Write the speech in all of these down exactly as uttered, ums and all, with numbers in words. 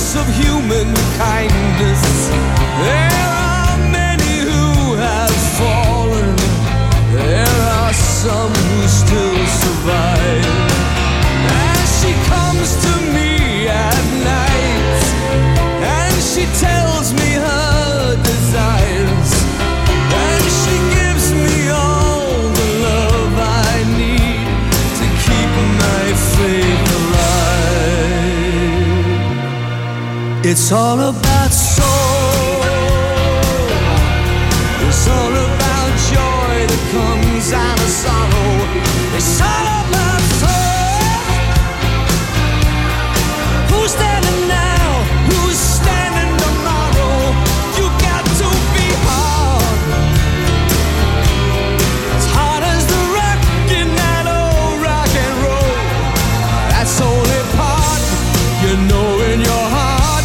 promise of human kindness. There are many who have fallen. There are some who still survive. And she comes to me at night, and she tells me her desires, and she gives me all the love I need to keep my faith alive. It's all about soul. It's all about joy that comes out of sorrow. It's all about soul. Who's standing now? Who's standing tomorrow? You got to be hard. As hard as the rock in that old rock and roll. That's only part you know in your heart.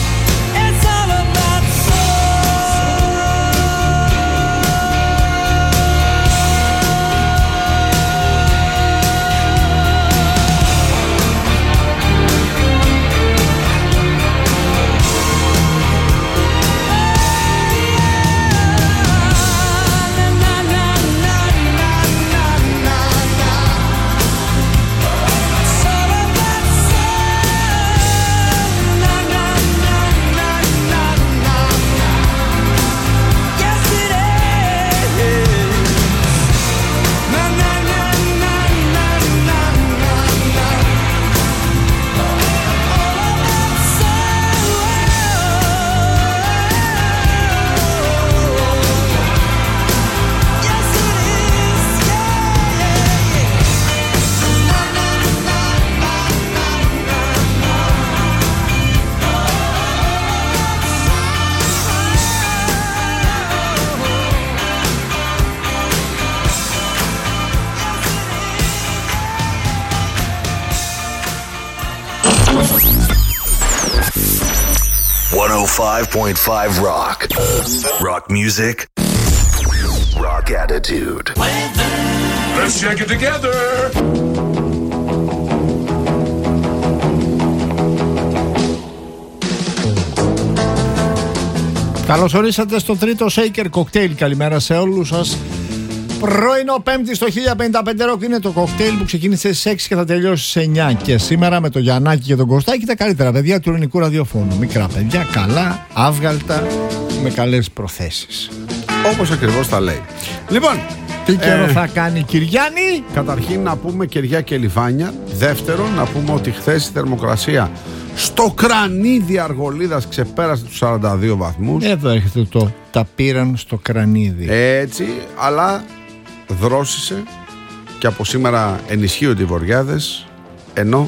one oh five point five Rock. Rock music. Rock attitude. Let's check it together. Καλώς ορίσατε στο τρίτο Shaker Cocktail. Καλημέρα σε όλους σας. Πρωινό Πέμπτη στο χίλια πενήντα πέντε Rock είναι το κοκτέιλ που ξεκίνησε στις έξι και θα τελειώσει στις εννιά. Και σήμερα με τον Γιαννάκη και τον Κωστάκη τα καλύτερα παιδιά του ελληνικού ραδιοφώνου. Μικρά παιδιά, καλά, άβγαλτα, με καλές προθέσεις. Όπως ακριβώς τα λέει. Λοιπόν, τι καιρό ε, θα κάνει Κυριάννη? Καταρχήν να πούμε κεριά και λιβάνια. Δεύτερον, να πούμε ότι χθες η θερμοκρασία στο κρανίδι Αργολίδας ξεπέρασε τους σαράντα δύο βαθμούς. Εδώ έρχεται το τα πήραν στο κρανίδι. Έτσι, αλλά δρόσησε και από σήμερα ενισχύονται οι βοριάδες, ενώ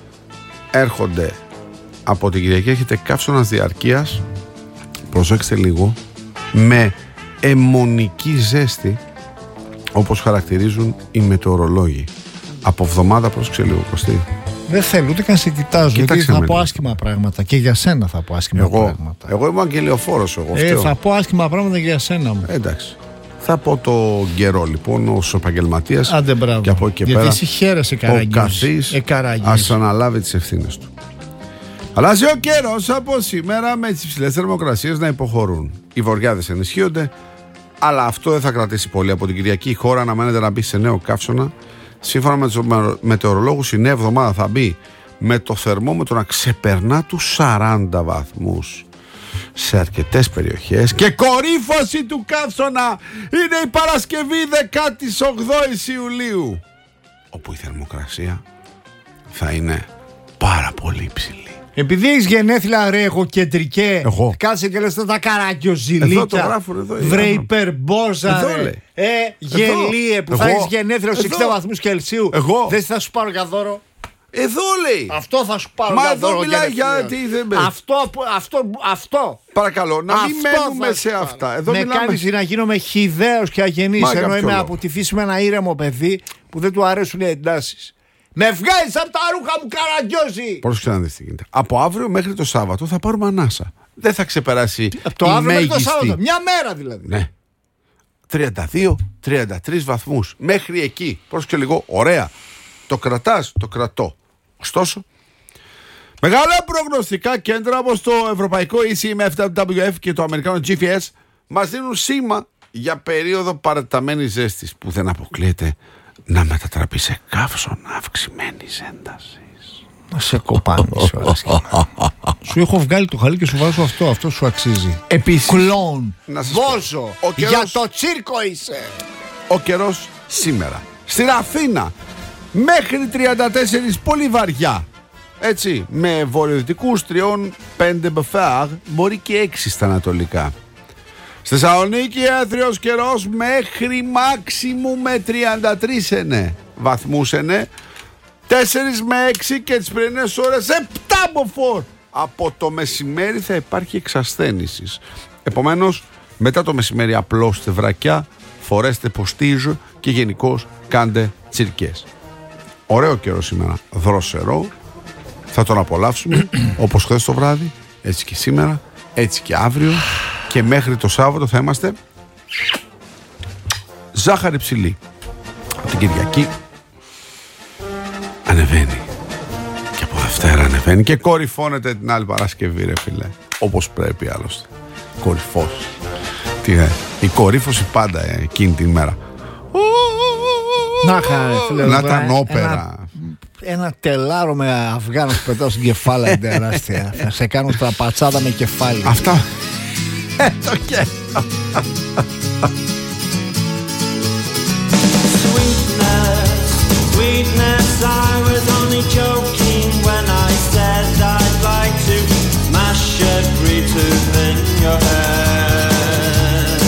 έρχονται από την Κυριακή, έρχεται καύσωνας διαρκείας, προσέξτε λίγο, με αιμονική ζέστη, όπως χαρακτηρίζουν οι μετεωρολόγοι. Από εβδομάδα, πρόσεξε λίγο Κωστή. Δεν θέλω ούτε καν σε κοιτάζω, γιατί θα πω άσχημα πράγματα. Και για σένα θα πω άσχημα εγώ, πράγματα. Εγώ είμαι αγγελιοφόρος. Εγώ ε, θα πω άσχημα πράγματα για σένα μου. Ε, εντάξει. Θα πω το καιρό λοιπόν ως επαγγελματίας. Άντε μπράβο. Και από εκεί και γιατί πέρα εσύ χαίρεσαι ο καθής ε, ας αναλάβει τις ευθύνες του. Αλλάζει ο καιρός από σήμερα με τις υψηλές θερμοκρασίες να υποχωρούν. Οι βοριάδες ενισχύονται, αλλά αυτό δεν θα κρατήσει πολύ. Από την Κυριακή η χώρα αναμένεται να μπει σε νέο καύσωνα. Σύμφωνα με τους μετεωρολόγους, η νέα εβδομάδα θα μπει με το θερμόμετρο να ξεπερνά τους σαράντα βαθμούς σε αρκετές περιοχές. Και κορύφωση του καύσωνα είναι η Παρασκευή δέκατη όγδοη Ιουλίου, όπου η θερμοκρασία θα είναι πάρα πολύ υψηλή. Επειδή έχεις γενέθλια ρε εγωκεντρικέ, κάτσε και λες τα καραγκιοζηλίκια, βρε υπερμπόζα ρε, ε, γελίε που εγώ. θα έχεις γενέθλια στους εξήντα βαθμούς Κελσίου, εγώ. δεν θα σου πάρω για δώρο. Εδώ λέει. Αυτό θα σου πάρω Μα για εδώ δώρο. Μα εδώ μιλάει για τι δεν με. Αυτό, αυτό, αυτό. Παρακαλώ, να μην αυτό μένουμε σε αυτά. Εδώ με μιλάμε... κάνεις να γίνομαι χυδαίος και αγενής, ενώ είμαι από τη φύση με ένα ήρεμο παιδί που δεν του αρέσουν οι εντάσεις. Με βγάζεις από τα ρούχα μου καραγκιόζη. Πρόσεξε να δεις τι γίνεται. Από αύριο μέχρι το Σάββατο θα πάρουμε ανάσα. Δεν θα ξεπεράσει από το η αύριο μέγιστη. μέχρι το Σάββατο. Μια μέρα δηλαδή. Ναι. τριάντα δύο τριάντα τρεις βαθμούς. Μέχρι εκεί. Πρόσεξε λίγο. Ωραία. Το κρατάς, το κρατώ. Ωστόσο, Μεγάλα προγνωστικά κέντρα όπως το Ευρωπαϊκό ι σι εμ εφ ντάμπλιου ντάμπλιου εφ και το Αμερικάνο τζι πι ες μας δίνουν σήμα για περίοδο παρατεταμένης ζέστης που δεν αποκλείεται να μετατραπεί σε καύσωνα αυξημένης έντασης. Να σε κοπάνεις. Σου έχω βγάλει το χαλί και σου βάζω αυτό. Αυτό σου αξίζει. Επίσης, κλόν, να σας βόζο, πω, ο καιρός, για το τσίρκο είσαι. Ο καιρός σήμερα στην Αθήνα μέχρι τριάντα τέσσερα πολύ βαριά. Έτσι, με βορειοδυτικούς τριών πέντε μπεφάρ, μπορεί και έξι στα ανατολικά. Στη Θεσσαλονίκη έθριος καιρός μέχρι μάξιμου με τριάντα τρεις ενέ βαθμούς ενέ, τέσσερα με έξι και τις πρωινές ώρες επτά μποφόρ. Από το μεσημέρι θα υπάρχει εξασθένηση. Επομένως, μετά το μεσημέρι απλώστε βρακιά, φορέστε ποστίζ και γενικώς κάντε τσιρκές. Ωραίο καιρό σήμερα, δρόσερο. Θα τον απολαύσουμε όπως χθες το βράδυ, έτσι και σήμερα, έτσι και αύριο και μέχρι το Σάββατο θα είμαστε ζάχαρη ψηλή. Από την Κυριακή ανεβαίνει και από Δευτέρα ανεβαίνει και κορυφώνεται την άλλη Παρασκευή, ρε φίλε, όπως πρέπει άλλωστε. Κορυφός. Τι, ε, η κορύφωση πάντα ε, εκείνη την ημέρα. Να χάρε, φίλε, να ήταν όπερα. Ένα, ένα τελάρο με Αφγάνους που πετάω στην κεφάλα τεράστια. Θα σε κάνω τραπατσάδα με κεφάλι. Αυτά. Ε, το και. Sweetness, I was only joking when I said I'd like to mash every tooth in your head.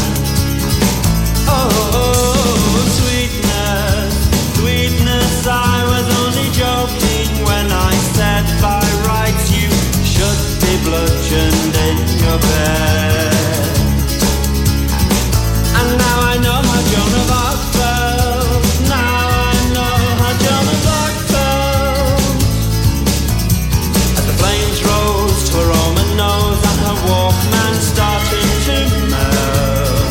Oh, sweetness, sweetness, I was only joking when I said by rights you should be bludgeoned in your bed. And now I know how Joan of Arc felt. Now I know how Joan of Arc felt. As the flames rose to her Roman nose and her Walkman started to melt.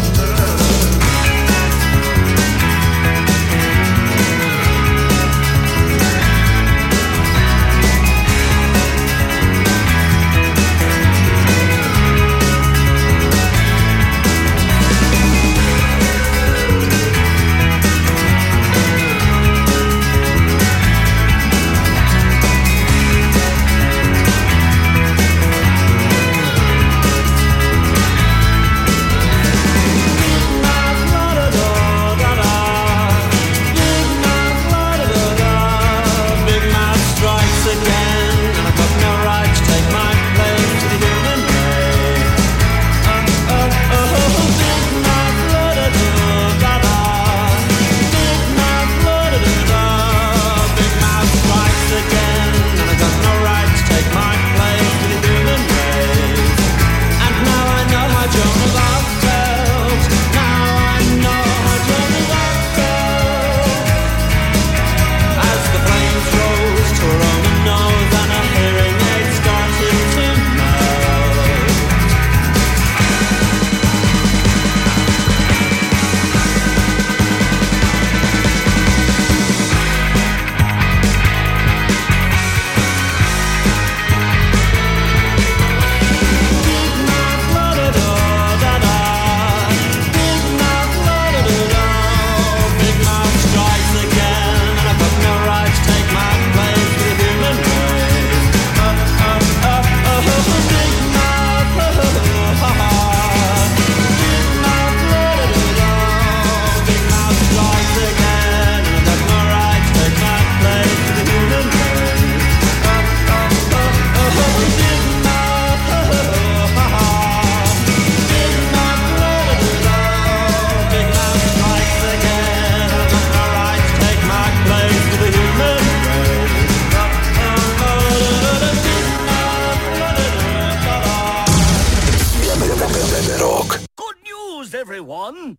everyone.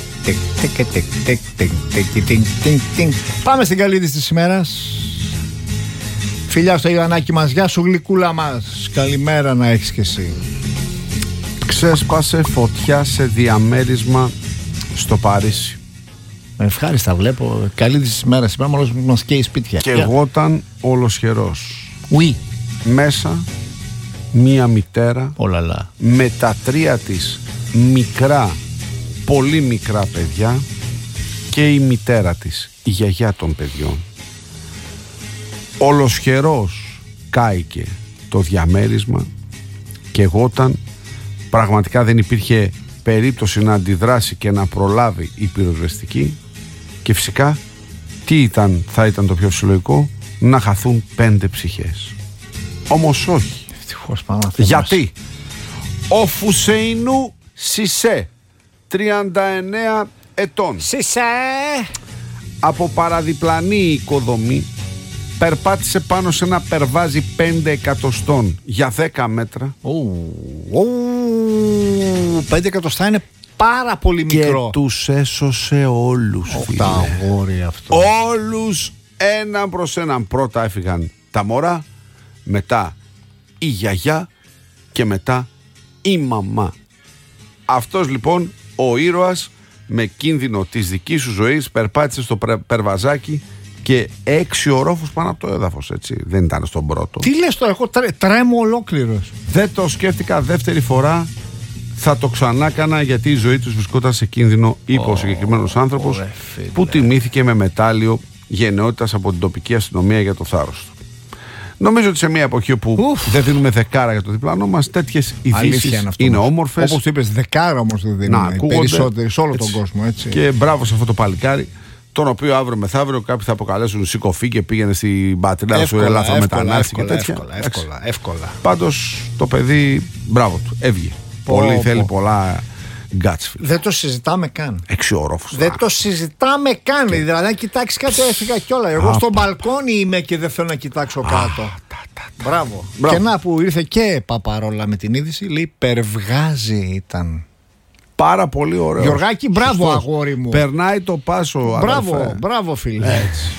Πάμε στην καλή της ημέρας. Φιλιά στο Ιωαννάκι μας, γεια σου γλυκούλα μας. Καλημέρα να έχεις και εσύ. Ξέσπασε φωτιά σε διαμέρισμα στο Παρίσι. Ευχάριστα βλέπω. Καλή της ημέρας σήμερα, μόλις μας καίει σπίτια. Και εγώ ήταν ολοσχερός. Oui. Μέσα μία μητέρα Ολαλά. με τα τρία της μικρά, πολύ μικρά παιδιά και η μητέρα της, η γιαγιά των παιδιών. Ολοσχερός κάηκε το διαμέρισμα και εγώ όταν πραγματικά δεν υπήρχε περίπτωση να αντιδράσει και να προλάβει η πυροσβεστική, και φυσικά τι ήταν, θα ήταν το πιο φυσιολογικό, να χαθούν πέντε ψυχές. Όμως όχι. Ευτυχώς, πάμε, Γιατί ο Φουσεϊνού Σισέ, τριάντα εννέα ετών, Σισέ. από παραδιπλανή οικοδομή, περπάτησε πάνω σε ένα περβάζι πέντε εκατοστών για δέκα μέτρα. Πέντε εκατοστά είναι πάρα πολύ μικρό. Και τους έσωσε όλους, φίλε. Τα αγόρι αυτό. Όλους έναν προς έναν. Πρώτα έφυγαν τα μωρά, μετά η γιαγιά και μετά η μαμά. Αυτός λοιπόν ο ήρωας, με κίνδυνο της δικής σου ζωής, περπάτησε στο περβαζάκι και έξι ορόφους πάνω από το έδαφος, έτσι. Δεν ήταν στον πρώτο. Τι λες τώρα, εγώ τρέ, τρέμω ολόκληρος. Δεν το σκέφτηκα δεύτερη φορά. Θα το ξανά έκανα, γιατί η ζωή τους βρισκόταν σε κίνδυνο, είπε oh, ο συγκεκριμένος άνθρωπος, oh, που τιμήθηκε με μετάλλιο γενναιότητας από την τοπική αστυνομία για το θάρρος του. Νομίζω ότι σε μια εποχή όπου Ουφ. δεν δίνουμε δεκάρα για το διπλανό μας, τέτοιες ειδήσεις είναι, είναι όμορφες. Όπως είπες, δεκάρα όμως δεν δίνουμε. Να, περισσότεροι σε όλο έτσι, τον κόσμο. Έτσι. Και μπράβο σε αυτό το παλικάρι, τον οποίο αύριο μεθαύριο κάποιοι θα αποκαλέσουν σηκωφή και πήγαινε στην πατρίδα σου ελάθο μετανάστη και τέτοια. Εύκολα, εύκολα, εύκολα. Πάντως το παιδί, μπράβο του, έβγε. Πολύ πω, θέλει πω. πολλά γκάτς. Δεν το συζητάμε καν. Έξι ορόφους. Δεν το συζητάμε καν. Και... Δηλαδή, αν κοιτάξει κάτω, έφυγα κιόλα. Εγώ στο μπαλκόνι είμαι και δεν θέλω να κοιτάξω κάτω. Α, τα, τα, τα. Μπράβο. Μπράβο. Και να που ήρθε και Παπαρόλα με την είδηση, λέει περβγάζει ήταν. Πάρα πολύ ωραίο. Γιωργάκη, μπράβο. Σωστός. Αγόρι μου. Περνάει το πάσο. Μπράβο, αδερφέ. Μπράβο φίλε. Έτσι.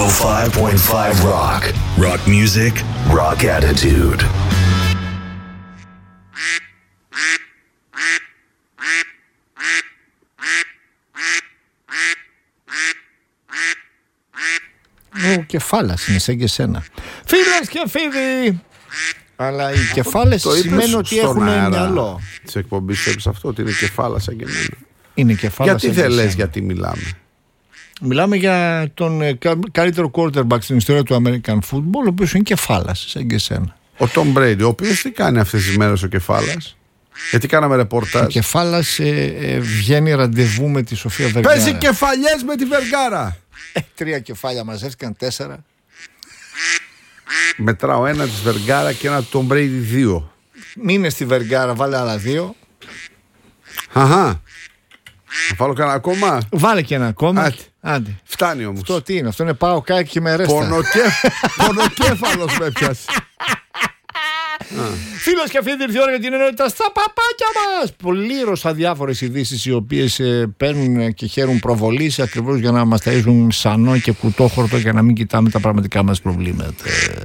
five point five Rock. Rock music, rock attitude. Ο κεφάλας είναι σαν και σένα. Φίλες και φίλοι, αλλά οι κεφάλες σημαίνει ότι έχουν μυαλό. Τη εκπομπή σου έπεισε αυτό, ότι είναι κεφάλα σαν και εμένα. Είναι κεφάλα. Γιατί δεν λες γιατί μιλάμε? Μιλάμε για τον ε, καλύτερο quarterback στην ιστορία του American football, ο οποίος είναι κεφάλας σαν και σένα. Ο Tom Brady, ο οποίος τι κάνει αυτές τις μέρες ο κεφάλας? Γιατί κάναμε ρεπορτάζ. Ο κεφάλας ε, ε, βγαίνει ραντεβού με τη Σοφία Βεργάρα. Παίζει κεφαλιές με τη Βεργάρα. Ε, τρία κεφάλια μαζεύτηκαν, τέσσερα. Μετράω ένα της Βεργάρα και ένα του Tom Brady δύο. Μείνε στη Βεργάρα, βάλε άλλα δύο. Αχα. Θα βάλω κανένα ακόμα. Βάλε και ένα ακόμα. Άντε. Άντε. Φτάνει όμως. Αυτό τι είναι, αυτό είναι πάω κάκι και με ρέστα. Πονοκέ... Πονοκέφαλος με πιάσει. Φίλος και φίλοι, ήρθε η ώρα για την ενότητα στα παπάκια μας. Πλήρως αδιάφορες ειδήσεις οι οποίες ε, παίρνουν και χαίρουν προβολής ακριβώς για να μας ταΐζουν σανό και κουτόχορτο για να μην κοιτάμε τα πραγματικά μας προβλήματα.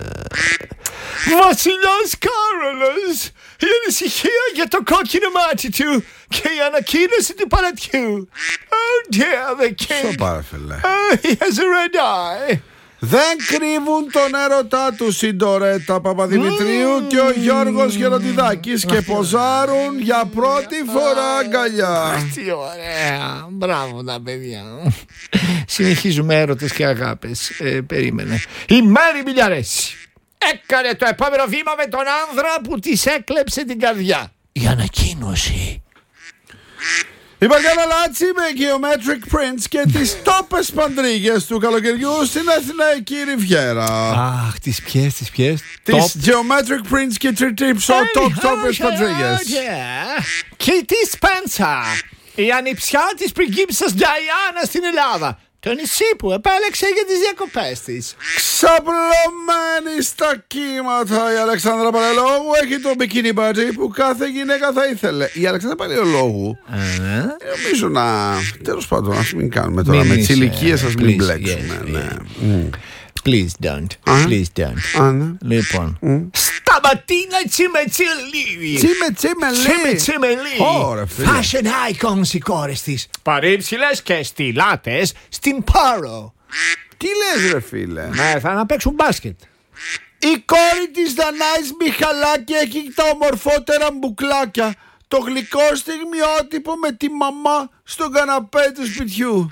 Βασιλιάς Κάρολος, η ανησυχία για το κόκκινο μάτι του και η ανακοίνωση του παλατιού. Oh dear, the king. Στο παραφελέ. Oh, he has a red eye. Δεν κρύβουν τον έρωτά του η Ντορέτα Παπαδημητρίου mm. και ο Γιώργος Γεροντιδάκης και ποζάρουν για πρώτη φορά αγκαλιά. Τι ωραία. Μπράβο τα παιδιά. Συνεχίζουμε έρωτες και αγάπες. ε, Περίμενε. Η Μέρη Μιλιαρέση έκανε το επόμενο βήμα με τον άνδρα που της έκλεψε την καρδιά. Η ανακοίνωση. Η Μαργάνα Λάτση με Geometric Prints και τις τόπες παντρίγες του καλοκαιριού στην Αθηναϊκή Ριβιέρα. Αχ, τις ποιες, τις ποιες? Τις Geometric Prints και τριψό τόπες παντρίγες. Kitty Spencer, η ανιψιά της πριγκίπισσας Νταϊάννα στην Ελλάδα. Το νησί που επέλεξε για τις διακοπές της. Ξαπλωμένη στα κύματα η Αλεξάνδρα Παλαιολόγου έχει το μπικίνι μπάτζι που κάθε γυναίκα θα ήθελε. Η Αλεξάνδρα Παλαιολόγου νομίζω να... Τέλος πάντων, ας μην κάνουμε τώρα με τις ηλικίες, ας μην μπλέξουμε. Please don't, please don't. Λοιπόν, Σταματίνα Τσιμετσιλίδη. Τσιμετσιμελή. Τσιμετσιμελή. Fashion icons οι κόρες της. Παρύψηλες και στιλάτες στην Πάρο. Τι λες ρε φίλε? Ναι, θα να παίξουν μπάσκετ. Η κόρη της Δανάης Μιχαλάκη έχει τα ομορφότερα μπουκλάκια. Το γλυκό στιγμιότυπο με τη μαμά στον καναπέ του σπιτιού.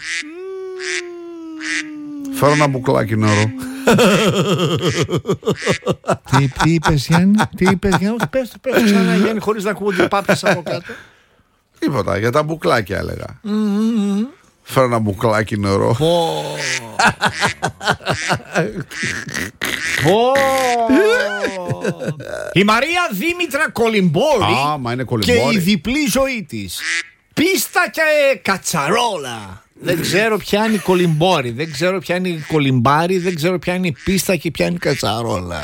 Φέρω ένα μπουκλάκι νερό. Τι, τι είπες Γιάννη? Τι είπες Γιάννη? Πες το, πες το ξανά Γιάννη, χωρίς να ακούγονται πάπες από κάτω. Τίποτα, για τα μπουκλάκια έλεγα. Φέρω ένα μπουκλάκι νερό. Η Μαρία Δήμητρα Κολυμπόρη και η διπλή ζωή της. Πίστα και κατσαρόλα. Δεν ξέρω ποια είναι η κολυμπόρη, δεν ξέρω ποια είναι η κολυμπάρη, δεν ξέρω ποια είναι η πίστα και ποια είναι η κατσαρόλα.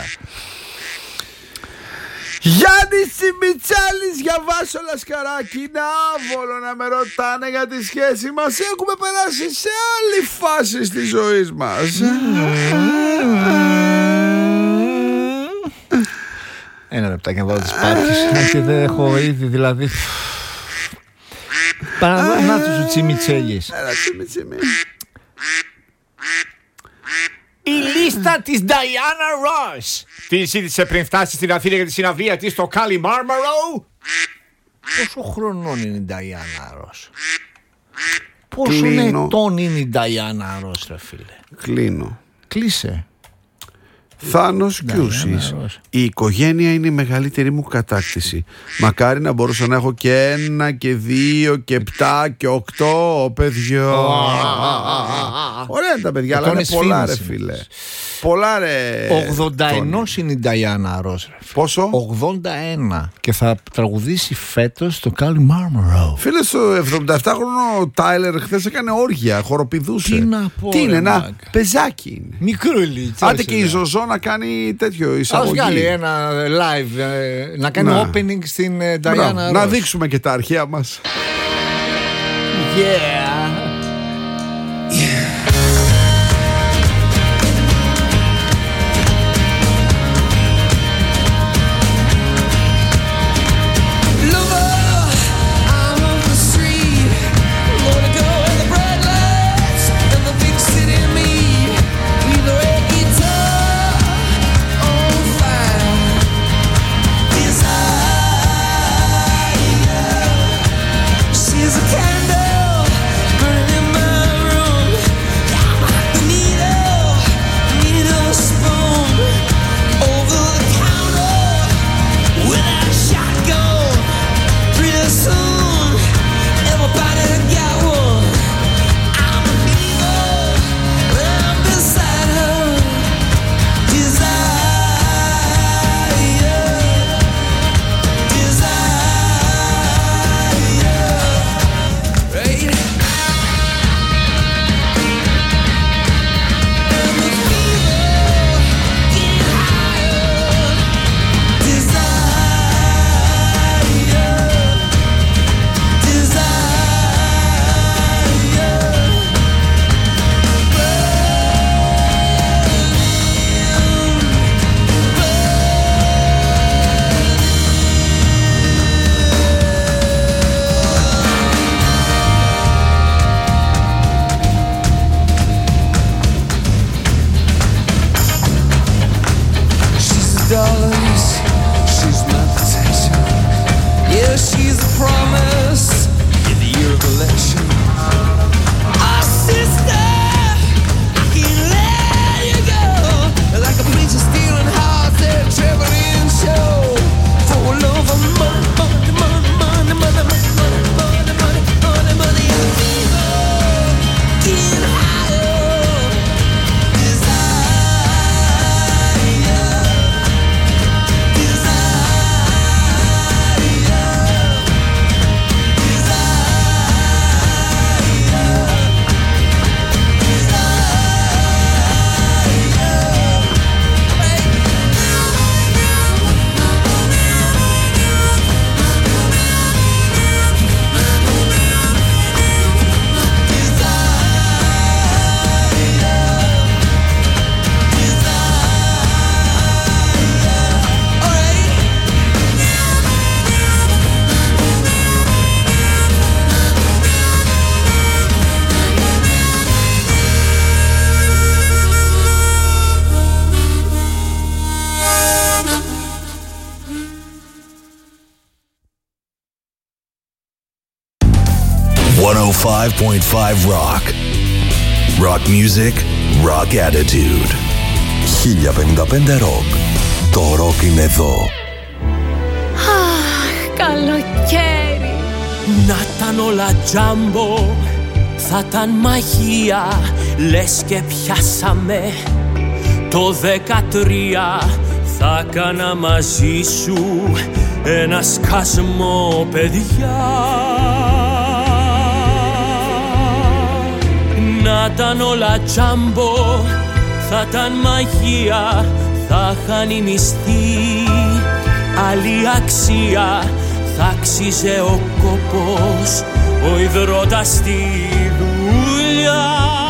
Γιάννης Τσιμιτσάλης για Βάσο Λασκαράκη. Είναι άβολο να με ρωτάνε για τη σχέση μας. Έχουμε περάσει σε άλλη φάση στη ζωή μας. Ένα λεπτάκι να βάλω τις πάπες. Και δεν έχω ήδη δηλαδή. Παραδείγμα τους ο Τσιμιτσέλης. Έλα Τσιμιτσίμι. Η λίστα της Diana Ross. Τι ζήτησε πριν φτάσει στην Αθήνα για τη συναυλία της στο Κάλι Μάρμαρο? Πόσο χρονών είναι η Diana Ross? Πόσο ετών είναι η Diana Ross ρε φίλε? Κλείνω. Κλείσε. Θάνος Κιούσης. Η οικογένεια είναι η μεγαλύτερη μου κατάκτηση. Μακάρι να μπορούσα να έχω και ένα και δύο και επτά και οκτώ παιδιά. Ωραία είναι τα παιδιά, αλλά είναι πολλά ρε φίλε. Πολλά ρε. ογδόντα ένα είναι η Diana Ross. Πόσο? ογδόντα ένα. Και θα τραγουδήσει φέτος στο Κάλι Μάρμαρο. Φίλε, στο εβδομηνταεφτάχρονο ο Τάιλερ χθες έκανε όργια, χοροπηδούσε. Τι να πω? Τι είναι, ένα πεζάκι είναι. Μικρούλι. Άντε και η Ζωζό να κάνει τέτοιο εισαγωγή. Ας βγάλει ένα live, να κάνει να. opening στην Diana Ross. Να δείξουμε και τα αρχαία μας. Yeah. Yeah. recollection. Our sister, I can't let you go. Like a preacher stealing hearts, they're traveling show. For love of money, money, money, money, money, money, money, money, money, money, get higher. εκατόν πέντε κόμμα πέντε Rock. Rock music, rock attitude. χίλια πενήντα πέντε Rock. Το rock είναι εδώ. Αχ, καλοκαίρι. Να ήταν όλα τζάμπο, θα ήταν μαγεία. Λες και πιάσαμε το δεκατρία. Θα κάνα μαζί σου ένα σκασμό, παιδιά. Να ήταν όλα τζάμπο, θα ήταν μαγεία. Θα χάνει μισθή, άλλη αξία. Θα αξίζε ο κόπος, ο υδρότας στη δουλειά.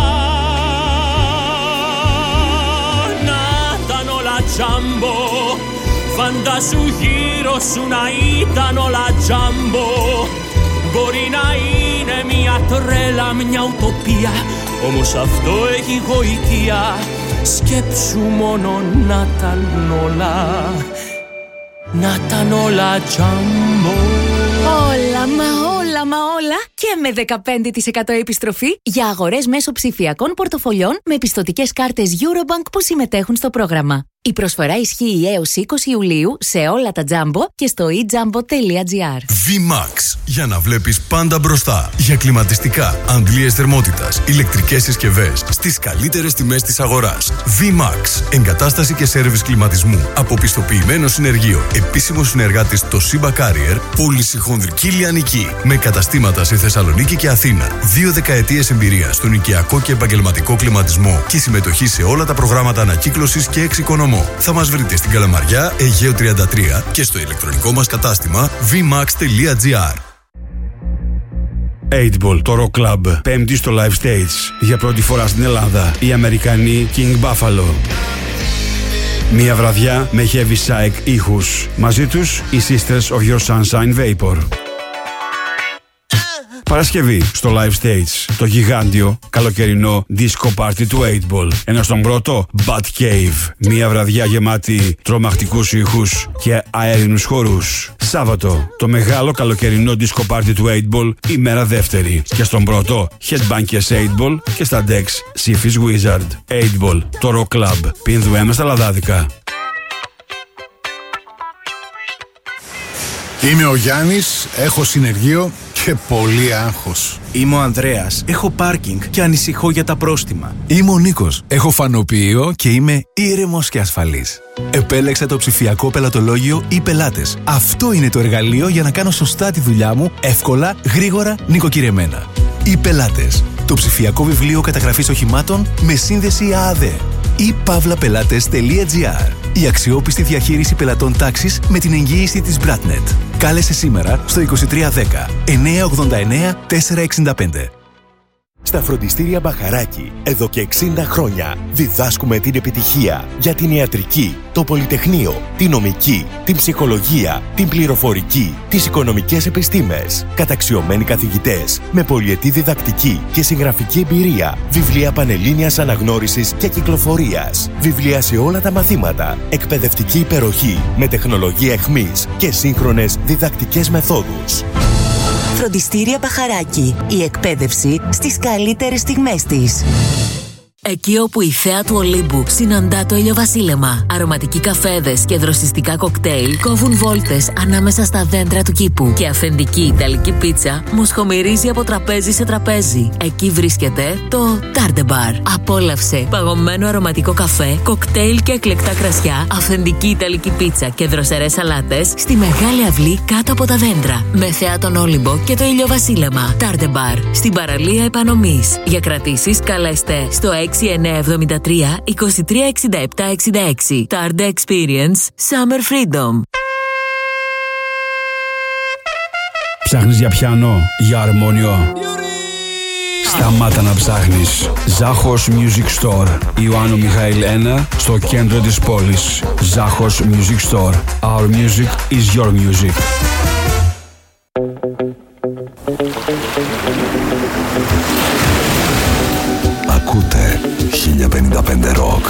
Να ήταν όλα τζάμπο, φαντάσου γύρω σου να ήταν όλα τζάμπο. Μπορεί να είναι μια τρέλα, μια ουτοπία, όμως αυτό έχει γοητεία. Σκέψου μόνο να ήταν όλα, να ήταν όλα τζάμπο. Όλα, μα όλα, μα όλα και με δεκαπέντε τοις εκατό επιστροφή για αγορές μέσω ψηφιακών πορτοφολιών με πιστωτικές κάρτες Eurobank που συμμετέχουν στο πρόγραμμα. Η προσφορά ισχύει έως είκοσι Ιουλίου σε όλα τα Jumbo και στο e jumbo τελεία gr. V-Max. Για να βλέπεις πάντα μπροστά. Για κλιματιστικά, αντλίες θερμότητας, ηλεκτρικές συσκευές στις καλύτερες τιμές της αγοράς. V-Max. Εγκατάσταση και σέρβις κλιματισμού από πιστοποιημένο συνεργείο. Επίσημο συνεργάτης το Simba Carrier. Πώληση χονδρική λιανική. Με καταστήματα σε Θεσσαλονίκη και Αθήνα. Δύο δεκαετίες εμπειρία στον οικιακό και επαγγελματικό κλιματισμό και συμμετοχή σε όλα τα προγράμματα ανακύκλωσης και εξοικονομού. Θα μας βρείτε στην Καλαμαριά, Αιγαίο τριάντα τρία και στο ηλεκτρονικό μας κατάστημα βι μαξ τελεία τζι άρ. οκτώ Ball, το Rock Club, πέμπτη στο Live Stage. Για πρώτη φορά στην Ελλάδα, οι Αμερικανοί King Buffalo. Μία βραδιά με heavy psych ήχους. Μαζί τους, οι Sisters of Your Sunshine Vapor. Παρασκευή στο Live Stage, το γιγάντιο καλοκαιρινό disco party του οκτώ Ball. Ενώ στον πρώτο, Bat Cave. Μία βραδιά γεμάτη τρομακτικούς ήχους και αέρινους χορούς. Σάββατο, το μεγάλο καλοκαιρινό disco party του οκτώ Ball, ημέρα δεύτερη. Και στον πρώτο, Headbangers οκτώ Ball και στα Dex, Syphis Wizard. οκτώ Ball, το Rock Club. Πίνδουέμε στα λαδάδικα. Είμαι ο Γιάννης, έχω συνεργείο και πολύ άγχος. Είμαι ο Ανδρέας, έχω πάρκινγκ και ανησυχώ για τα πρόστιμα. Είμαι ο Νίκος, έχω φανοποιείο και είμαι ήρεμος και ασφαλής. Επέλεξα το ψηφιακό πελατολόγιο e-Πελάτες. Αυτό είναι το εργαλείο για να κάνω σωστά τη δουλειά μου, εύκολα, γρήγορα, νοικοκυρεμένα. e-Πελάτες, το ψηφιακό βιβλίο καταγραφής οχημάτων με σύνδεση ΑΑΔΕ. e παύλα πελάτες τελεία τζι άρ. Η αξιόπιστη διαχείριση πελατών τάξης με την εγγύηση της Bratnet. Κάλεσε σήμερα στο είκοσι τρία δέκα εννιακόσια ογδόντα εννέα τετρακόσια εξήντα πέντε. Στα φροντιστήρια Μπαχαράκη, εδώ και εξήντα χρόνια, διδάσκουμε την επιτυχία για την ιατρική, το πολυτεχνείο, την νομική, την ψυχολογία, την πληροφορική, τις οικονομικές επιστήμες. Καταξιωμένοι καθηγητές, με πολυετή διδακτική και συγγραφική εμπειρία, βιβλία πανελλήνιας αναγνώρισης και κυκλοφορίας, βιβλία σε όλα τα μαθήματα, εκπαιδευτική υπεροχή με τεχνολογία εχμής και σύγχρονες διδακτικές μεθόδους. Φροντιστήρια Μπαχαράκι. Η εκπαίδευση στις καλύτερες στιγμές της. Εκεί όπου η θέα του Ολύμπου συναντά το ηλιοβασίλεμα, αρωματικοί καφέδες και δροσιστικά κοκτέιλ κόβουν βόλτες ανάμεσα στα δέντρα του κήπου και αυθεντική ιταλική πίτσα μοσχομυρίζει από τραπέζι σε τραπέζι. Εκεί βρίσκεται το Tarde Bar. Απόλαυσε παγωμένο αρωματικό καφέ, κοκτέιλ και εκλεκτά κρασιά, αυθεντική ιταλική πίτσα και δροσερές σαλάτες στη μεγάλη αυλή κάτω από τα δέντρα. Με θέα τον Όλυμπο και το ηλιοβασίλεμα. Tarde Bar στην παραλία Επανομής. Για κρατήσεις καλέστε στο έξι εννιά εβδομήντα τρία είκοσι τρία εξήντα επτά εξήντα έξι. Tarde Experience Summer Freedom. Ψάχνεις για πιάνο, για αρμόνιο? Σταμάτα να ψάχνεις. Ζάχος Music Store. Ιωάννου Μιχαήλ ένα, στο κέντρο της πόλης. Ζάχος Music Store. Our music is your music. Ακούτε χίλια πενήντα πέντε Rock.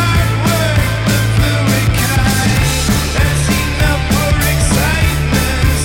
Excitement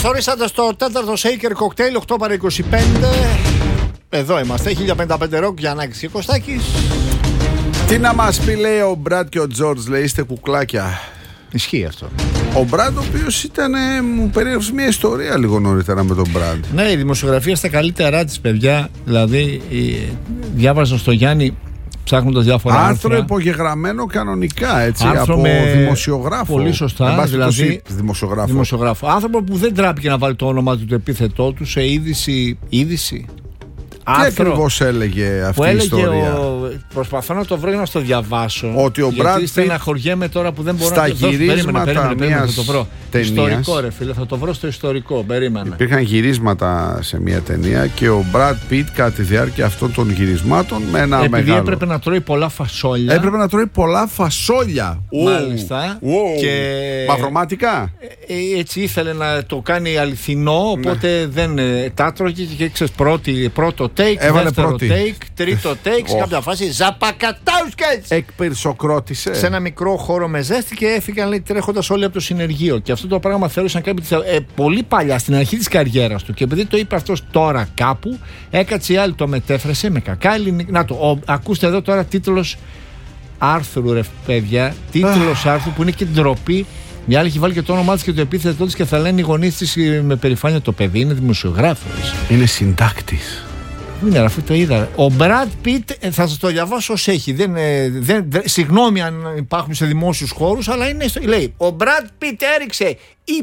Καλώς ορίσατε στο τέταρτο Shaker Cocktail οκτώ παρά είκοσι πέντε. Εδώ είμαστε, χίλια πενήντα πέντε Rock, Γιαννάκης και Κωστάκης. Τι να μας πει, λέει ο Μπραντ και ο Τζόρτζ, λέει, είστε κουκλάκια. Ισχύει αυτό. Ο Μπραντ, ο οποίος ήταν, μου περιέγραψε μια ιστορία λίγο νωρίτερα με τον Μπραντ. Ναι, η δημοσιογραφία στα καλύτερά της, παιδιά. Δηλαδή, διάβαζα στο Γιάννη, ψάχνοντας διάφορα άρθρα. Άρθρο υπογεγραμμένο κανονικά, έτσι, άρθρο από με... δημοσιογράφο. Πολύ σωστά, δηλαδή δημοσιογράφο. δημοσιογράφο. Άνθρωπο που δεν τράπηκε να βάλει το όνομα του, το επίθετό του σε είδηση. είδηση. Τι ακριβώς έλεγε αυτή που η έλεγε ιστορία? Ο... Προσπαθώ να το βρω για να στο διαβάσω. Ότι ο Μπραντ Πιtt στεναχωριέμαι τώρα που δεν μπορώ στα να το βρω. γυρίσματα περίμενε, περίμενε, περίμενε, θα το βρω. Ταινίας. Ιστορικό, ρε φίλε, θα το βρω στο ιστορικό. Περίμενε. Υπήρχαν γυρίσματα σε μια ταινία και ο Μπραντ Πιτ κατά τη διάρκεια αυτών των γυρισμάτων με ένα Επειδή μεγάλο. έπρεπε να τρώει πολλά φασόλια. Έπρεπε να τρώει πολλά φασόλια. Μάλιστα. Wow. Και... Μαυρωματικά. Ε, έτσι ήθελε να το κάνει αληθινό, οπότε ναι. δεν ε, τα τρώγε και ξέρεις πρώτο take, έβαλε δεύτερο πρώτη. take, τρίτο take, σε oh. κάποια φάση ζαπακατάουσκετς. Εκπυρσοκρότησε. Σε ένα μικρό χώρο με ζέστη και έφυγαν, λέει, τρέχοντας όλοι από το συνεργείο. Και αυτό το πράγμα θεώρησαν κάποιοι ε, πολύ παλιά, στην αρχή της καριέρας του. Και επειδή το είπε αυτός τώρα κάπου, έκατσε η άλλη, το μετέφρασε με κακά ελληνικά. Να το, ο, ακούστε εδώ τώρα τίτλος άρθρου, ρε παιδιά. Τίτλος άρθρου που είναι και ντροπή. Μια άλλη έχει βάλει και το όνομά της και το επίθετό της και θα λένε οι γονείς της με περηφάνεια, το παιδί είναι δημοσιογράφος. Είναι συντάκτης. Είναι, αφού το είδα. Ο Μπραντ Πιτ, θα σας το διαβάσω ως έχει. Δεν, δεν, δεν, συγγνώμη αν υπάρχουν σε δημόσιους χώρους, αλλά είναι. Λέει: ο Μπραντ Πιτ έριξε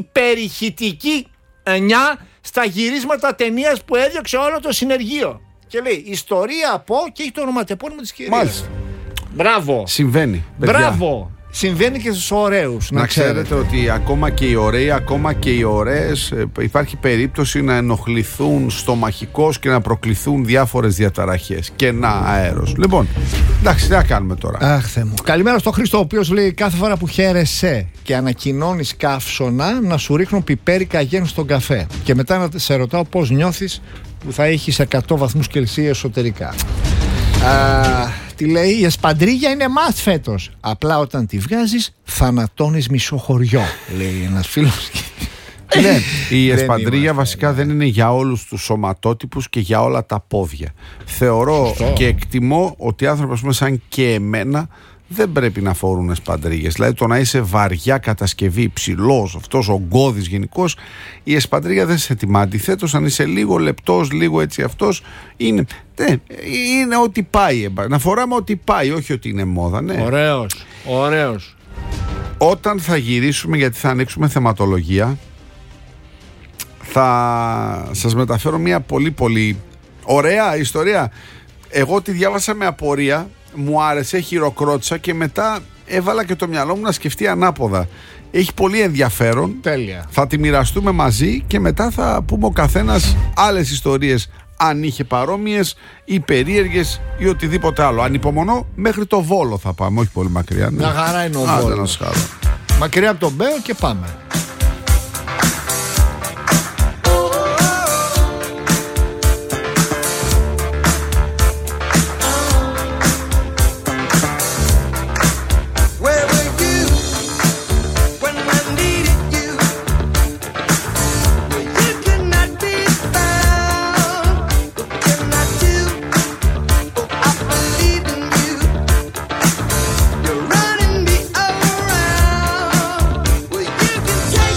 υπερηχητική εννιά στα γυρίσματα ταινίας που έδιωξε όλο το συνεργείο. Και λέει: ιστορία από, και έχει το ονοματεπώνυμο της κυρίας. Μάλιστα. Μπράβο. Συμβαίνει. Παιδιά. Μπράβο. Συμβαίνει και στους ωραίους. Να, να ξέρετε. ξέρετε ότι ακόμα και οι ωραίοι, ακόμα και οι ωραίες, υπάρχει περίπτωση να ενοχληθούν στομαχικώς και να προκληθούν διάφορες διαταραχές. Και να αέρος. Λοιπόν, εντάξει, τι να κάνουμε τώρα. Αχ, Θεέ μου. Καλημέρα στο Χρήστο, ο οποίος λέει: κάθε φορά που χαίρεσαι και ανακοινώνεις καύσωνα, να σου ρίχνω πιπέρι καγέν στον καφέ. Και μετά να σε ρωτάω πώς νιώθεις που θα έχεις εκατό βαθμούς Κελσίου εσωτερικά. Α, τι λέει, η εσπαντρίγια είναι μάτ φέτος. Απλά όταν τη βγάζεις θανατώνεις μισό χωριό, λέει ένας φίλος. Ναι, η εσπαντρίγια είμαστε, βασικά ναι. δεν είναι για όλους τους σωματότυπους και για όλα τα πόδια. Θεωρώ Σωστό. και εκτιμώ ότι άνθρωποι, ας πούμε, σαν και εμένα, δεν πρέπει να φορούν εσπαντρίγες. Δηλαδή το να είσαι βαριά κατασκευή, ψηλός, αυτός ο γκώδης γενικώς, η εσπαντρίγια δεν σε ετοιμά. Αντιθέτως, αν είσαι λίγο λεπτός, λίγο έτσι αυτός, είναι, ναι, είναι ό,τι πάει. Να φοράμε ό,τι πάει, όχι ότι είναι μόδα. Ναι. Ωραίος, ωραίος. Όταν θα γυρίσουμε, γιατί θα ανοίξουμε θεματολογία, θα σας μεταφέρω μια πολύ πολύ ωραία ιστορία. Εγώ τη διάβασα με απορία, μου άρεσε, χειροκρότησα και μετά έβαλα και το μυαλό μου να σκεφτεί ανάποδα. Έχει πολύ ενδιαφέρον. Τέλεια. Θα τη μοιραστούμε μαζί και μετά θα πούμε ο καθένας άλλες ιστορίες, αν είχε παρόμοιες ή περίεργες ή οτιδήποτε άλλο. Ανυπομονώ, μέχρι το Βόλο θα πάμε, όχι πολύ μακριά. Ναι. Μια χαρά είναι ο Άντε, Βόλος. να σας χαρώ. Μακριά από τον Μπέο και πάμε. You're running me around. Well, you can take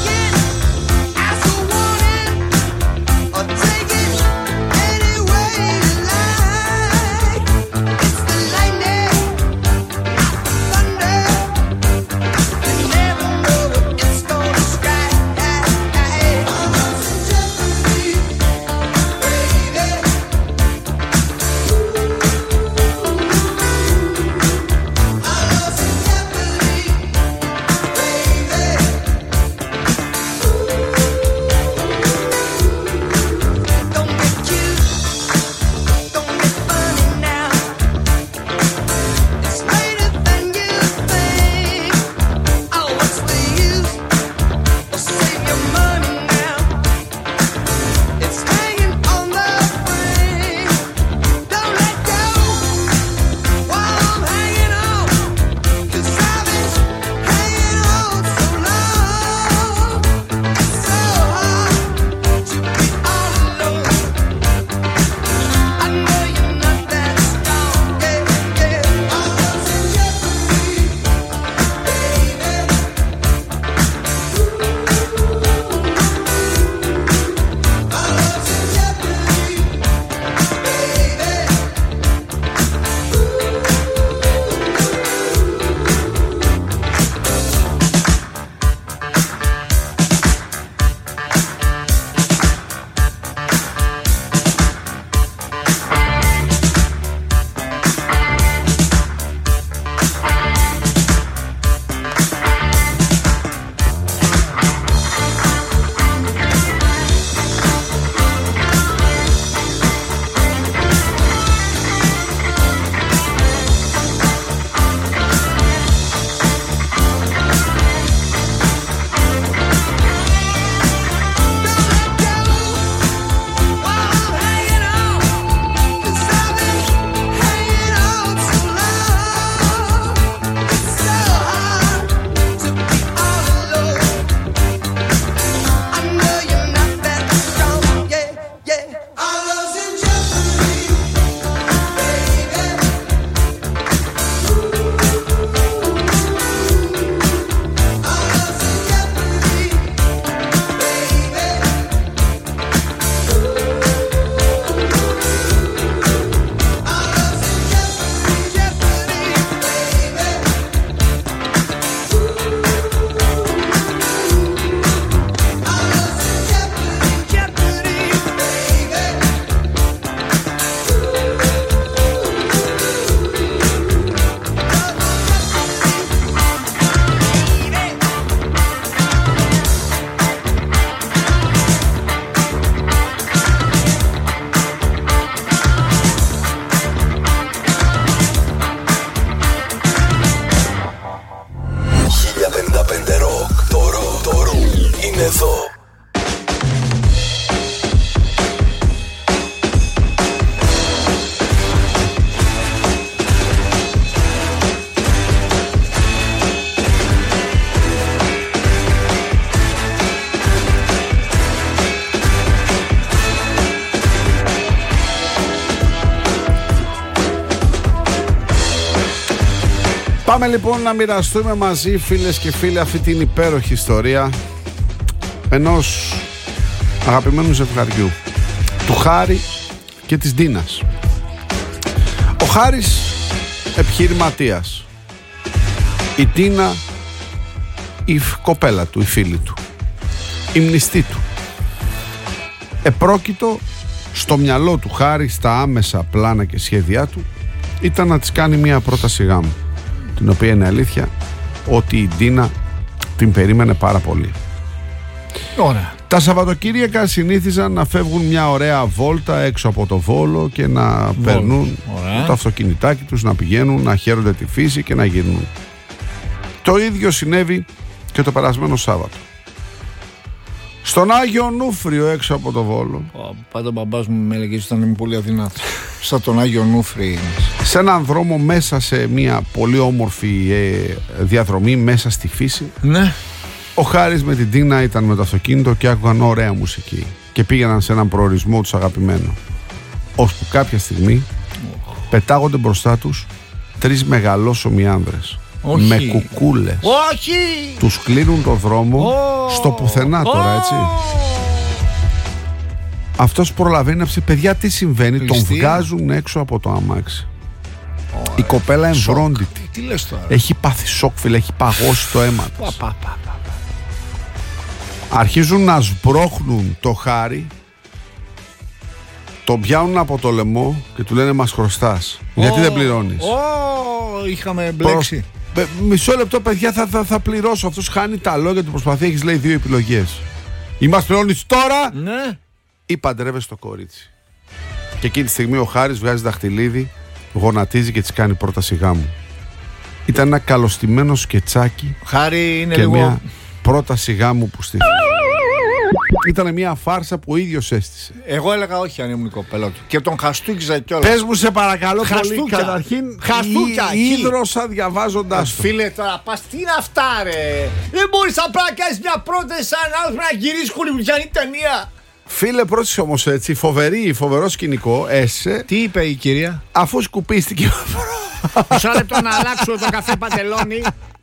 Πάμε λοιπόν να μοιραστούμε μαζί, φίλες και φίλοι, αυτή την υπέροχη ιστορία ενός αγαπημένου ζευγαριού, του Χάρη και της Ντίνας. Ο Χάρης επιχειρηματίας, η Ντίνα η κοπέλα του, η φίλη του, η μνηστή του. Επρόκειτο στο μυαλό του Χάρη, στα άμεσα πλάνα και σχέδιά του, ήταν να της κάνει μια πρόταση γάμου, την οποία είναι αλήθεια ότι η Ντίνα την περίμενε πάρα πολύ. Ωραία. Τα Σαββατοκύριακα συνήθιζαν να φεύγουν μια ωραία βόλτα έξω από το Βόλο και να Βόλο. παίρνουν το αυτοκινητάκι τους, να πηγαίνουν, να χαίρονται τη φύση και να γυρνούν. Το ίδιο συνέβη και το περασμένο Σάββατο. Στον Άγιο Νούφριο έξω από το Βόλο. Πάντα ο μπαμπάς μου με έλεγε ότι ήταν πολύ αδυνάτο. Σαν τον Άγιο Νούφρι. Σε έναν δρόμο μέσα σε μια πολύ όμορφη ε, διαδρομή μέσα στη φύση. Ναι. Ο Χάρης με την Ντίνα ήταν με το αυτοκίνητο και άκουγαν ωραία μουσική και πήγαιναν σε έναν προορισμό τους αγαπημένο. Ώσπου κάποια στιγμή oh. πετάγονται μπροστά τους τρεις μεγαλόσωμοι άνδρες. Όχι. Με κουκούλες. Όχι. Τους κλείνουν το δρόμο oh. στο πουθενά τώρα, έτσι. Αυτός προλαβαίνει να πει, παιδιά, τι συμβαίνει. Χριστί. Τον βγάζουν έξω από το αμάξι. Oh, η κοπέλα εμβρόντιτη. Τι λες τώρα. Έχει πάθει σοκ, φίλε, έχει παγώσει το αίμα της. Πα, πα, πα, πα. Αρχίζουν να σμπρώχνουν το Χάρη, τον πιάνουν από το λαιμό και του λένε μας χρωστάς. Oh. Γιατί δεν πληρώνεις. Oh, είχαμε μπλέξει. Προς... Μισό λεπτό, παιδιά, θα, θα, θα πληρώσω. Αυτός χάνει τα λόγια του, προσπαθεί, έχεις λέει δύο επιλογές. Ή μας πληρώνεις τώρα, ναι, ή παντρεύεσαι το κορίτσι. Και εκείνη τη στιγμή ο Χάρης βγάζει δαχτυλίδι, γονατίζει και της κάνει πρόταση γάμου. Ήταν ένα καλωστημένο σκετσάκι. Χάρη είναι και λίγο... μια πρόταση γάμου που στήθηκε. Ήταν μια φάρσα που ο ίδιος έστησε. Εγώ έλεγα όχι αν ήμουν η κοπέλα του. Και τον χαστούκιζα κιόλας. Πες μου σε παρακαλώ χαστούκια. πολύ. Καταρχήν χαστούκια. ίδρωσα διαβάζοντας το. Φίλε τώρα πας, τι είναι αυτά ρε. Δεν μπορείς απλά να κάνεις μια πρόταση σαν άνθρωπο να γυρίσεις χολιγουδιανή ταινία. Φίλε, πρόσεξε όμως έτσι, φοβερή, φοβερό σκηνικό, έσε. Τι είπε η κυρία? Αφού σκουπίστηκε. Μισό λεπτό να αλλάξω το καφέ παντελόνι.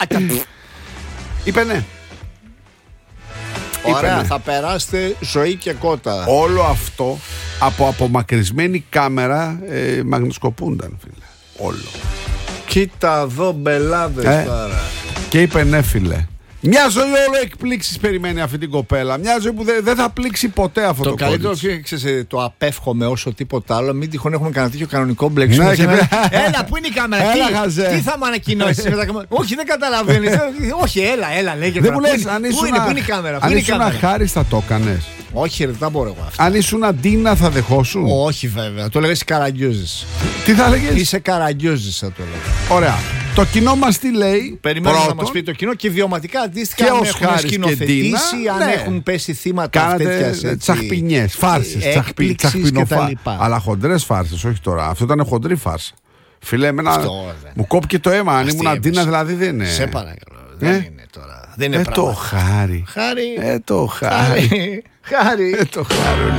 Είπε ναι. Ωραία, Είπε, ναι. Θα περάσετε ζωή και κότα. Όλο αυτό από απομακρυσμένη κάμερα ε, μαγνησκοπούνταν, φίλε. Όλο. Κοίτα εδώ μπελάδες ε, τώρα. Και είπε ναι, φίλε. Μια ζωή όλο εκπλήξεις περιμένει αυτή την κοπέλα. Μια ζωή που δεν δε θα πλήξει ποτέ αυτό το, το καλύτερο. Το καλύτερο το απέφχομαι όσο τίποτα άλλο. Μην τυχόν έχουμε κανένα τέτοιο κανονικό μπλέξιμο. Ναι, έλα, πού είναι η κάμερα, τι, τι θα μου ανακοινώσεις. Όχι, δεν καταλαβαίνεις. Όχι, έλα, έλα, λέγε. Δεν μου λες, αν ήσουν η κάμερα. Αν ήσουν Χάρης θα το έκανες. Όχι, ρε, δεν μπορώ εγώ αυτό. Αν ήσουν Ντίνα θα δεχόσουν. Όχι, βέβαια. Το λέγες Καραγκιόζης. Τι θα έλεγες? Είσαι Καραγκιόζης, θα το λέγα. Ωραία. Το κοινό μας τι λέει? Περιμένουμε να μας πει το κοινό και βιωματικά αντίστοιχα αν έχουν σκηνοθετήσει, αν ναι. έχουν πέσει θύματα κάνατε τσαχπινιές, φάρσες, τσαχπινοφάρσες. Αλλά χοντρές φάρσες, όχι τώρα. Αυτό ήταν χοντρή φάρσα. Φίλε, εμένα μου κόπηκε το αίμα. Αν ήμουν Ντίνα δηλαδή δεν είναι. Σε παρακαλώ. Δεν είναι τώρα. Δεν είναι ε, το Χάρη. Χάρη. Ε, το Χάρη. Χάρη. Ε, το Χάρη.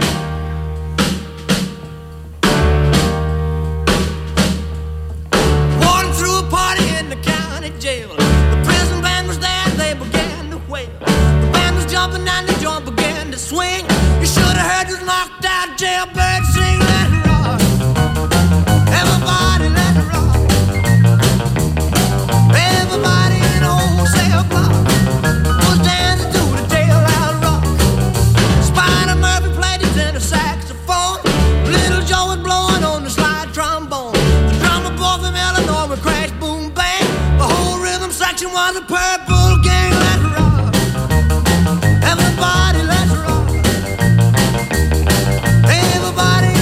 Jumping and the joint began to swing. You should have heard this knocked out jailbird sing. Let it rock. Everybody let it rock. Everybody in the wholesale block was dancing to the jailhouse rock. Spider Murphy played his tenor saxophone. Little Joe was blowing on the slide trombone. The drummer boy from Illinois would crash, boom, bang. The whole rhythm section was a Purple Gang. Let it rock. Everybody, let's rock. Everybody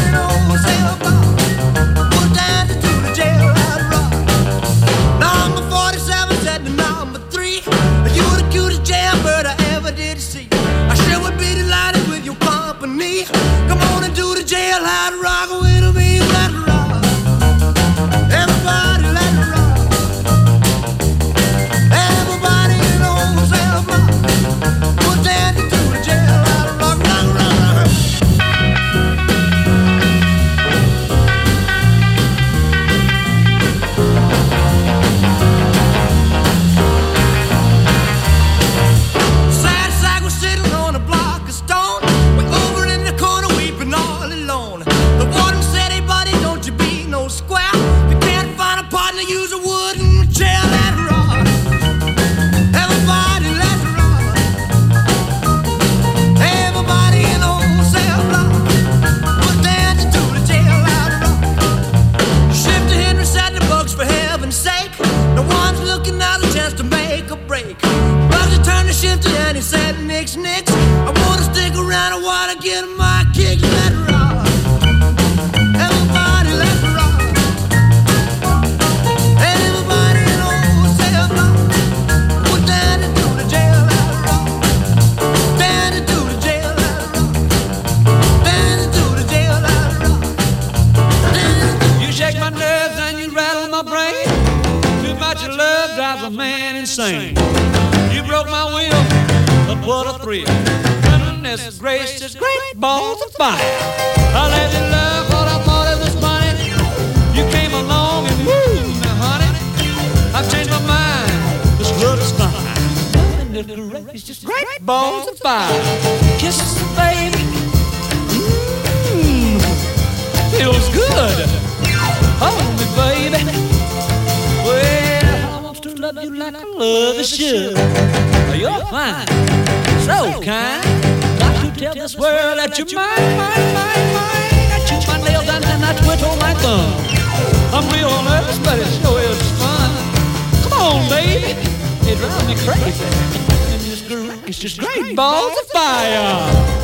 insane. You broke my will, but what a thrill. Goodness gracious, great balls of fire. I let you love what I thought it was funny. You came along and woo, now honey, I've changed my mind. This love is fine. Goodness gracious, great balls of fire. Kisses, baby. Mmm, feels good. Hold me, baby. Well, I want to love you like I love you should. You're fine, so kind. Got to tell this world that you're mine, mine, mine, mine. I chew my nails and then I twiddle my thumb. I'm real nervous, but it sure is fun. Come on, baby, it drives me crazy. And it's great, it's just great balls of fire.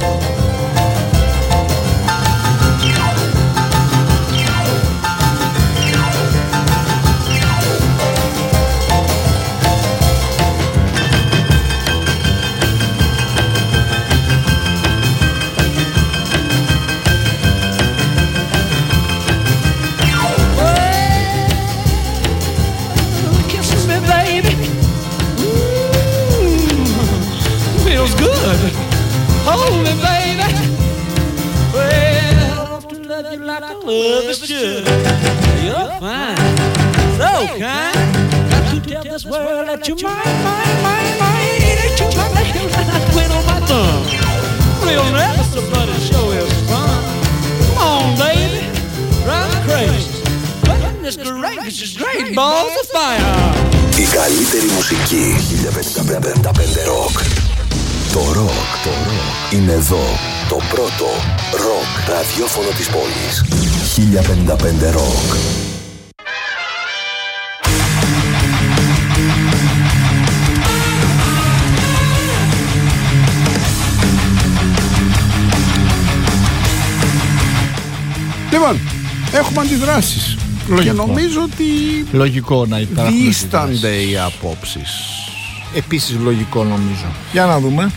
Hold me, baby. Well, I want to love you like I love you should. You're fine, so kind. Got to tell this world that you're mine, mine, mine, mine. That you're my nails and I twiddle my thumb. Real nervous, but it sure is fun. Come on, baby, drive me crazy. Goodness gracious, great balls of fire. Η καλύτερη μουσική χίλια πενήντα πέντε Rock. Το ροκ, το ροκ είναι εδώ. Το πρώτο ροκ ραδιόφωνο της πόλης. χίλια πενήντα πέντε Rock. Λοιπόν, έχουμε αντιδράσεις. Λογικό. Και νομίζω ότι λογικό να υπάρχουν δίστανται οι απόψεις. Επίσης λογικό νομίζω. Για να δούμε.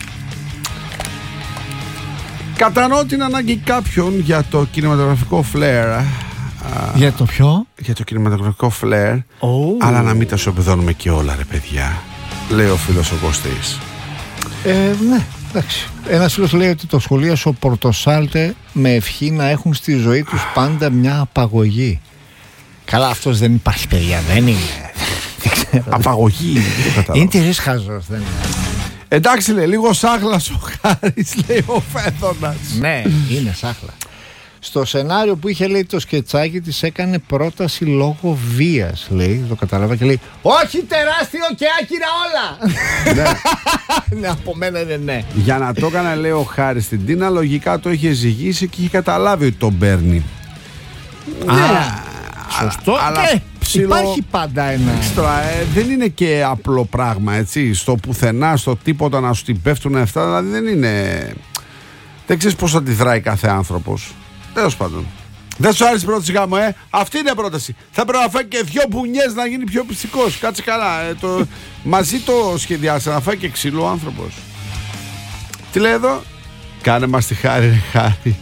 Κατανοώ την ανάγκη κάποιον για το κινηματογραφικό φλερ. Για το ποιο? Για το κινηματογραφικό φλερ. Oh. Αλλά να μην τα σοπεδώνουμε και όλα, ρε παιδιά. Λέει ο φίλος ο Κωστής. Ε, ναι, εντάξει. Ένας φίλος λέει ότι το σχολίασε ο Πορτοσάλτε με ευχή να έχουν στη ζωή τους πάντα μια απαγωγή. Καλά, αυτός δεν υπάρχει, παιδιά, δεν είναι. Απαγωγή. Είναι τελείως χαζός, δεν είναι. Εντάξει, λέει, λίγο σάχλας ο Χάρης, λέει ο Φέδωνας. Ναι, είναι σάχλα. Στο σενάριο που είχε, λέει, το σκετσάκι της έκανε πρόταση λόγω βίας, λέει, το καταλάβα και λέει όχι τεράστιο και άκυρα όλα. Ναι. Ναι, από μένα είναι ναι. Για να το έκανε, λέει ο Χάρης στην Τίνα, λογικά το είχε ζυγίσει και είχε καταλάβει ότι τον παίρνει. Α, ναι. Σωστό, αλλά και ψηλό... υπάρχει πάντα ένα Εξτρα, ε, δεν είναι και απλό πράγμα, έτσι. Στο πουθενά, στο τίποτα να σου την πέφτουν αυτά, δηλαδή δεν είναι. Δεν ξέρεις πώς αντιδράει κάθε άνθρωπος. Τέλος πάντων. Δεν σου άρεσε η πρόταση γάμο, ε. Αυτή είναι η πρόταση. Θα πρέπει να φάει και δυο μπουνιές να γίνει πιο πιστικός. Κάτσε καλά. Ε, το... Μαζί το σχεδιάσε να φάει και ξύλο ο άνθρωπος. Τι λέει εδώ? Κάνε μας τη χάρη, ρε χάρη.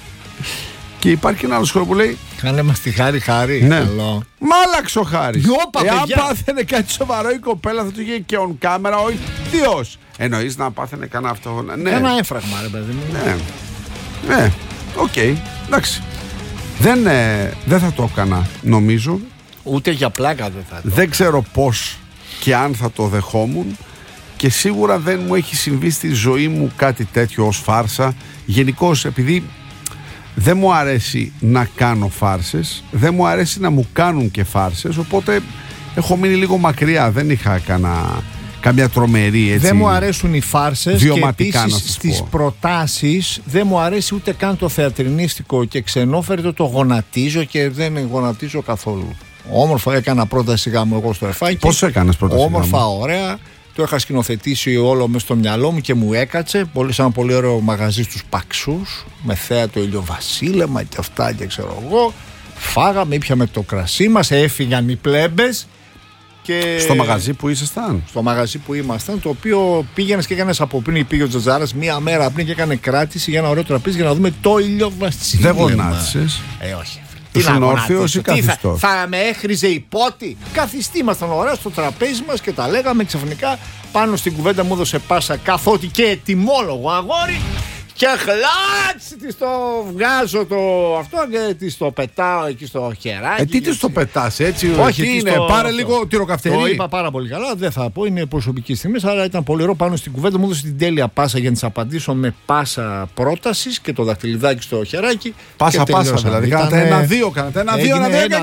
Και υπάρχει ένα άλλο σχόλιο που λέει κάνε μας τη χάρη, χάρη. Ναι. Καλό. Μάλαξε ο Χάρης. Όπα, Εάν παιδιά. πάθαινε κάτι σοβαρό η κοπέλα θα του είχε και on camera, όχι Διός. Εννοείς να πάθαινε κανένα αυτό? Ναι. Ένα έφραγμα, ρε παιδί μου. Ναι. Ναι. Οκ. Okay. Εντάξει. Δεν, ε, δεν θα το έκανα, νομίζω. Ούτε για πλάκα δεν θα το. Δεν ξέρω πώς και αν θα το δεχόμουν. Και σίγουρα δεν μου έχει συμβεί στη ζωή μου κάτι τέτοιο ως φάρσα. Γενικώς, επειδή δεν μου αρέσει να κάνω φάρσες, δεν μου αρέσει να μου κάνουν και φάρσες, οπότε έχω μείνει λίγο μακριά. Δεν είχα κανένα, καμιά τρομερή, έτσι. Δεν μου αρέσουν οι φάρσες και επίσης στις στις προτάσεις δεν μου αρέσει ούτε καν το θεατρινίστικο και ξενόφερτο το γονατίζω και δεν γονατίζω καθόλου. Όμορφα έκανα πρόταση γάμου εγώ στο εφάκι. Πώς έκανες πρόταση γάμου? Όμορφα, ωραία. Το είχα σκηνοθετήσει όλο μες στο μυαλό μου και μου έκατσε. Πολύ, σαν ένα πολύ ωραίο μαγαζί στους Παξούς, με θέατο ηλιοβασίλεμα και αυτά και ξέρω εγώ. Φάγαμε, ήπιαμε το κρασί μας, έφυγαν οι πλέμπες. Και... Στο μαγαζί που ήσασταν? Στο μαγαζί που ήμασταν, το οποίο πήγαινες και έκανες από πριν, πήγε ο Τζοτζάρας μία μέρα πριν και έκανε κράτηση για ένα ωραίο τραπέζι για να δούμε το ηλιοβασίλεμα. Δεν γονάτισες? Ε, όχι. Ήσουν όρθιος ή καθιστός? Θα, θα με έχριζε η πότη. Καθιστή ήμασταν ωραία στο τραπέζι μας και τα λέγαμε. Ξαφνικά πάνω στην κουβέντα μου έδωσε πάσα καθότι και ετοιμόλογο αγόρι. Και χλάτς της το βγάζω το αυτό και της το πετάω εκεί στο χεράκι. Ε, τι της το πετάς έτσι? Όχι, τι είναι, το, πάρε αυτό. λίγο τυροκαυτερί. Το είπα πάρα πολύ καλά, δεν θα πω, είναι προσωπική στιγμή, αλλά ήταν πολύ ωραίο πάνω στην κουβέντα. Μου έδωσε την τέλεια πάσα για να της απαντήσω με πάσα πρότασης και το δαχτυλιδάκι στο χεράκι. Πάσα πάσα δηλαδή, κάνατε ένα-δύο, κάνατε ένα-δύο, ένα-δύο και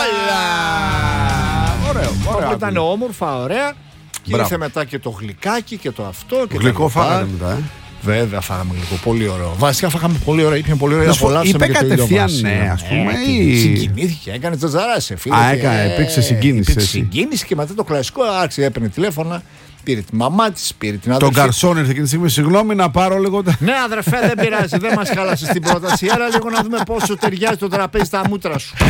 Ωραίο, ωραίο. Ήταν όμορφα, ωραία. Και ήρθε μετά και το γλυκάκι και το αυτό. Γλυκό φάγατε μετά, ε. Βέβαια, φάγαμε λίγο. Πολύ ωραίο. Βασικά, φάγαμε πολύ ωραία. Ήπια πολύ ωραία. Είπε κατευθείαν ναι, α πούμε. Ή... Συγκινήθηκε, έκανε τζατζαράσαι, φίλε. Α, έκανε, υπήρξε συγκίνηση. Υπήρξε συγκίνηση και μετά το κλασικό άρχισε, έπαιρνε τηλέφωνα. Πήρε τη μαμά τη, πήρε την αδερφή. Τον γκαρσόν ήρθε εκείνη τη στιγμή. Συγγνώμη να πάρω λίγο. Ναι, αδερφέ, δεν πειράζει. Δεν μα χάλασε την πρόταση. Άρα λίγο να δούμε πόσο ταιριάζει το τραπέζι στα μούτρα σου.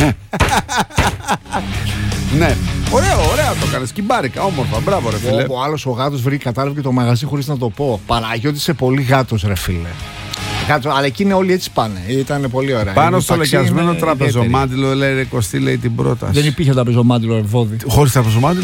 Ναι. Ωραίο, ωραία το έκανε. Κυμπάρικα, όμορφα. Μπράβο, ρε φίλε. Ο άλλο ο γάτο βρήκε, κατάλαβε και το μαγαζί χωρίς να το πω. Παναγιώτη είσαι πολύ γάτο, ρε φίλε. Γάτος, αλλά εκείνοι όλοι έτσι πάνε. Ήταν πολύ ωραία. Πάνω είναι στο λεγιασμένο τραπεζομάντιλο, λέει Κωστή, λέει την πρόταση. Δεν υπήρχε τραπεζομάντιλο, Ευώδη. Χωρίς τραπεζομάντιλο.